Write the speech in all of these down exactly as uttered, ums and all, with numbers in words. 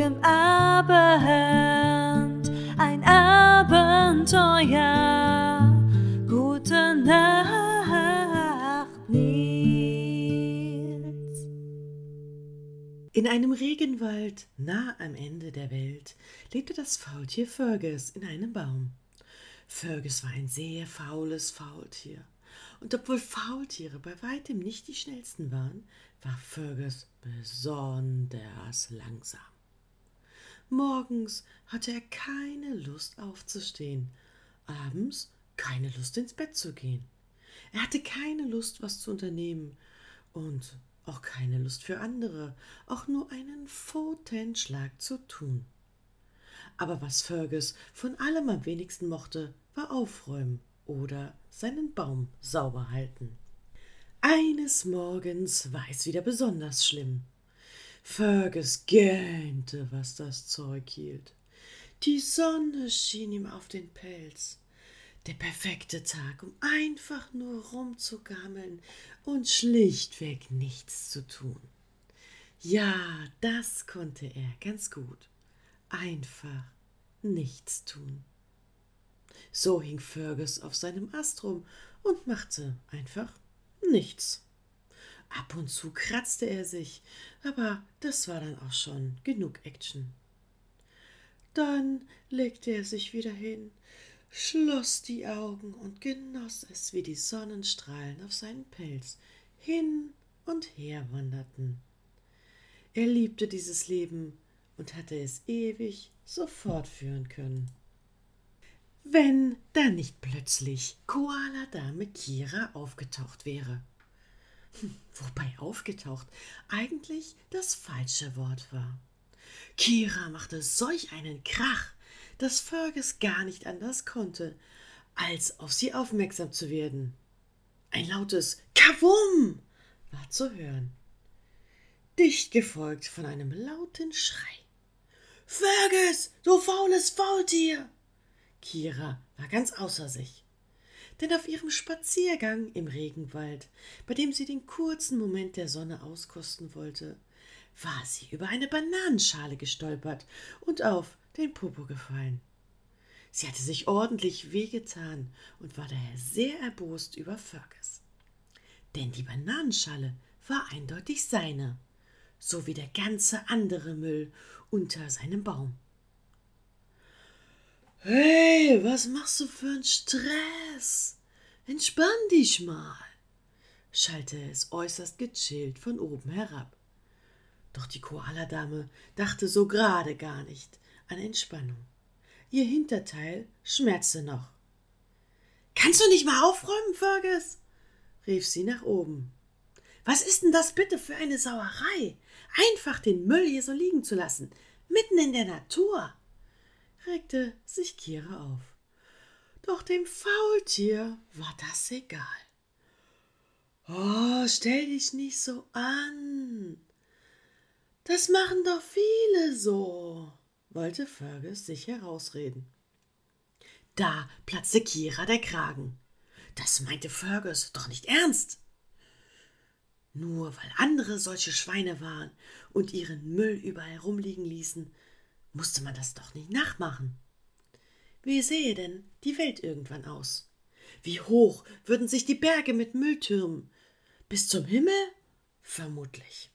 jedem Abend ein Abenteuer. Gute Nacht, Nils. In einem Regenwald nah am Ende der Welt lebte das Faultier Fergus in einem Baum. Fergus war ein sehr faules Faultier. Und obwohl Faultiere bei weitem nicht die schnellsten waren, war Fergus besonders langsam. Morgens hatte er keine Lust aufzustehen, abends keine Lust ins Bett zu gehen. Er hatte keine Lust, was zu unternehmen und auch keine Lust für andere, auch nur einen Pfotenschlag zu tun. Aber was Fergus von allem am wenigsten mochte, war aufräumen oder seinen Baum sauber halten. Eines Morgens war es wieder besonders schlimm. Fergus gähnte, was das Zeug hielt. Die Sonne schien ihm auf den Pelz. Der perfekte Tag, um einfach nur rumzugammeln und schlichtweg nichts zu tun. Ja, das konnte er ganz gut. Einfach nichts tun. So hing Fergus auf seinem Ast rum und machte einfach nichts. Ab und zu kratzte er sich, aber das war dann auch schon genug Action. Dann legte er sich wieder hin, schloss die Augen und genoss es, wie die Sonnenstrahlen auf seinen Pelz hin und her wanderten. Er liebte dieses Leben und hatte es ewig so fortführen können. Wenn da nicht plötzlich Koala-Dame Kira aufgetaucht wäre. Hm, wobei aufgetaucht eigentlich das falsche Wort war. Kira machte solch einen Krach, dass Fergus gar nicht anders konnte, als auf sie aufmerksam zu werden. Ein lautes Kavum war zu hören, dicht gefolgt von einem lauten Schrei. »Fergus, du faules Faultier!« Kira war ganz außer sich, denn auf ihrem Spaziergang im Regenwald, bei dem sie den kurzen Moment der Sonne auskosten wollte, war sie über eine Bananenschale gestolpert und auf den Popo gefallen. Sie hatte sich ordentlich wehgetan und war daher sehr erbost über Fergus. Denn die Bananenschale war eindeutig seine, so wie der ganze andere Müll unter seinem Baum. »Hey, was machst du für einen Stress? Entspann dich mal«, schallte es äußerst gechillt von oben herab. Doch die Koala-Dame dachte so gerade gar nicht an Entspannung. Ihr Hinterteil schmerzte noch. »Kannst du nicht mal aufräumen, Fergus?«, rief sie nach oben. »Was ist denn das bitte für eine Sauerei? Einfach den Müll hier so liegen zu lassen, mitten in der Natur«, regte sich Kira auf. Doch dem Faultier war das egal. »Oh, stell dich nicht so an. Das machen doch viele so«, wollte Fergus sich herausreden. Da platzte Kira der Kragen. Das meinte Fergus doch nicht ernst. Nur weil andere solche Schweine waren und ihren Müll überall rumliegen ließen, musste man das doch nicht nachmachen. Wie sähe denn die Welt irgendwann aus? Wie hoch würden sich die Berge mit Müll türmen? Bis zum Himmel? Vermutlich.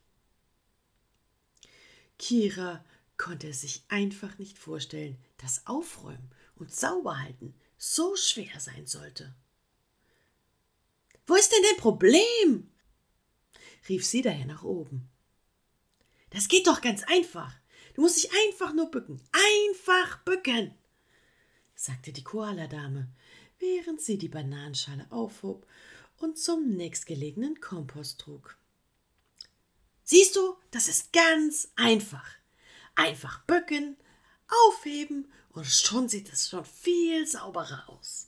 Kira konnte es sich einfach nicht vorstellen, dass Aufräumen und Sauberhalten so schwer sein sollte. »Wo ist denn dein Problem?«, rief sie daher nach oben. »Das geht doch ganz einfach. Du musst dich einfach nur bücken. Einfach bücken«, sagte die Koala-Dame, während sie die Bananenschale aufhob und zum nächstgelegenen Kompost trug. »Siehst du, das ist ganz einfach. Einfach bücken, aufheben und schon sieht es schon viel sauberer aus.«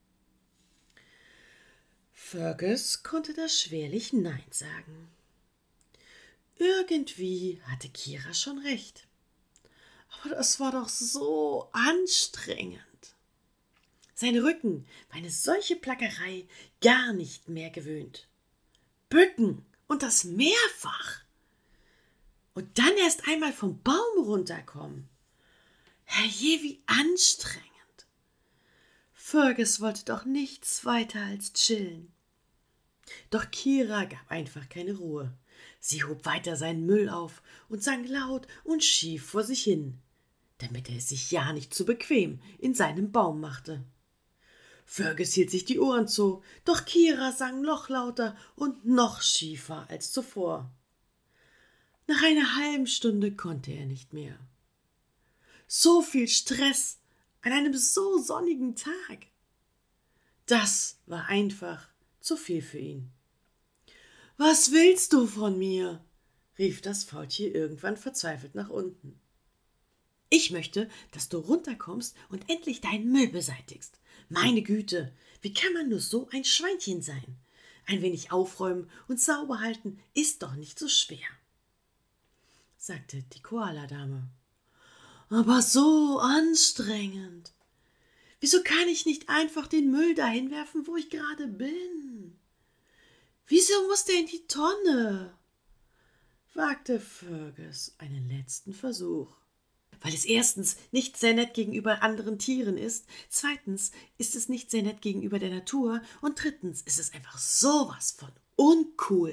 Fergus konnte da schwerlich Nein sagen. Irgendwie hatte Kira schon recht. Aber das war doch so anstrengend. Sein Rücken war eine solche Plackerei gar nicht mehr gewöhnt. Bücken und das mehrfach. und dann erst einmal vom Baum runterkommen. Herrje, wie anstrengend. Fergus wollte doch nichts weiter als chillen. Doch Kira gab einfach keine Ruhe. Sie hob weiter seinen Müll auf und sang laut und schief vor sich hin, damit er es sich ja nicht zu bequem in seinem Baum machte. Fergus hielt sich die Ohren zu, doch Kira sang noch lauter und noch schiefer als zuvor. Nach einer halben Stunde konnte er nicht mehr. So viel Stress an einem so sonnigen Tag. Das war einfach zu viel für ihn. »Was willst du von mir?« rief das Faultier irgendwann verzweifelt nach unten. »Ich möchte, dass du runterkommst und endlich deinen Müll beseitigst. Meine Güte, wie kann man nur so ein Schweinchen sein? Ein wenig aufräumen und sauber halten ist doch nicht so schwer«, sagte die Koaladame. »Aber so anstrengend. Wieso kann ich nicht einfach den Müll dahin werfen, wo ich gerade bin? Wieso muss der in die Tonne?« wagte Fergus einen letzten Versuch. Weil es erstens nicht sehr nett gegenüber anderen Tieren ist, zweitens ist es nicht sehr nett gegenüber der Natur und drittens ist es einfach sowas von uncool.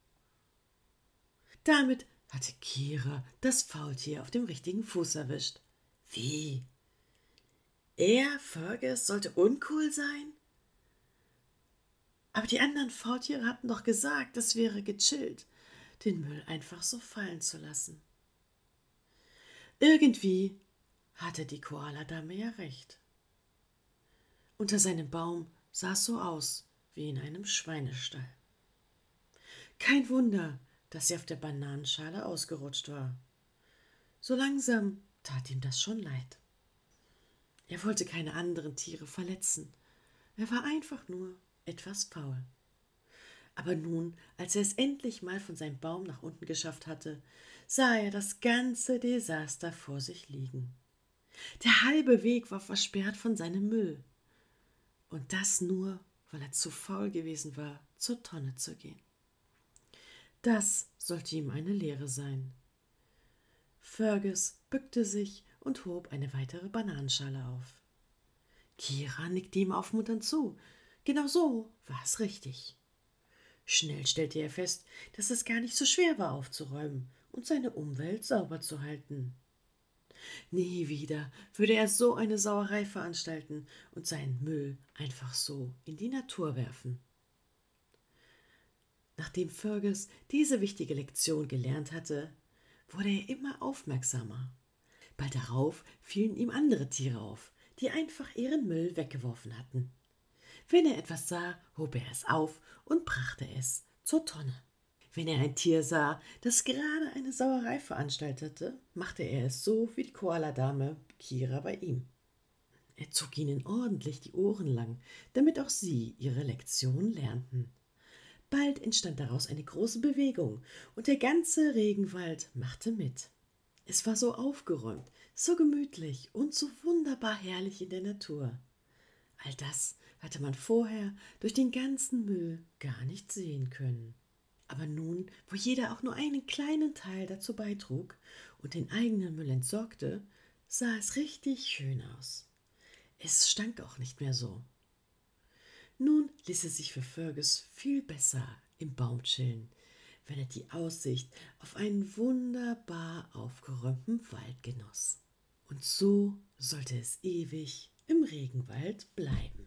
Damit hatte Kira das Faultier auf dem richtigen Fuß erwischt. Wie? Er, Fergus, sollte uncool sein? Aber die anderen Faultiere hatten doch gesagt, es wäre gechillt, den Müll einfach so fallen zu lassen. Irgendwie hatte die Koaladame ja recht. Unter seinem Baum sah es so aus wie in einem Schweinestall. Kein Wunder, dass sie auf der Bananenschale ausgerutscht war. So langsam tat ihm das schon leid. Er wollte keine anderen Tiere verletzen. Er war einfach nur etwas faul. Aber nun, als er es endlich mal von seinem Baum nach unten geschafft hatte, sah er das ganze Desaster vor sich liegen. Der halbe Weg war versperrt von seinem Müll. Und das nur, weil er zu faul gewesen war, zur Tonne zu gehen. Das sollte ihm eine Lehre sein. Fergus bückte sich und hob eine weitere Bananenschale auf. Kira nickte ihm aufmunternd zu. Genau so war es richtig. Schnell stellte er fest, dass es gar nicht so schwer war aufzuräumen und seine Umwelt sauber zu halten. Nie wieder würde er so eine Sauerei veranstalten und seinen Müll einfach so in die Natur werfen. Nachdem Fergus diese wichtige Lektion gelernt hatte, wurde er immer aufmerksamer. Bald darauf fielen ihm andere Tiere auf, die einfach ihren Müll weggeworfen hatten. Wenn er etwas sah, hob er es auf und brachte es zur Tonne. Wenn er ein Tier sah, das gerade eine Sauerei veranstaltete, machte er es so wie die Koaladame Kira bei ihm. Er zog ihnen ordentlich die Ohren lang, damit auch sie ihre Lektion lernten. Bald entstand daraus eine große Bewegung und der ganze Regenwald machte mit. Es war so aufgeräumt, so gemütlich und so wunderbar herrlich in der Natur. All das hatte man vorher durch den ganzen Müll gar nicht sehen können. Aber nun, wo jeder auch nur einen kleinen Teil dazu beitrug und den eigenen Müll entsorgte, sah es richtig schön aus. Es stank auch nicht mehr so. Nun ließ es sich für Fergus viel besser im Baum chillen, wenn er die Aussicht auf einen wunderbar aufgeräumten Wald genoss. Und so sollte es ewig im Regenwald bleiben.